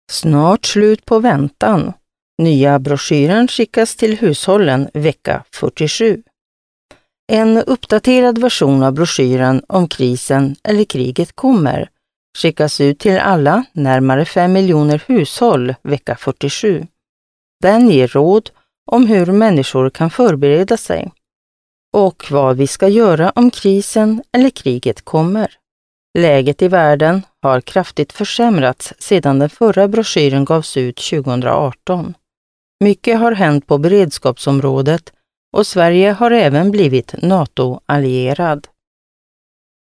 Snart slut på väntan. Nya broschyren skickas till hushållen vecka 47. En uppdaterad version av broschyren om krisen eller kriget kommer skickas ut till alla närmare 5 miljoner hushåll vecka 47. Den ger råd om hur människor kan förbereda sig och vad vi ska göra om krisen eller kriget kommer. Läget i världen har kraftigt försämrats sedan den förra broschyren gavs ut 2018. Mycket har hänt på beredskapsområdet och Sverige har även blivit NATO-allierad.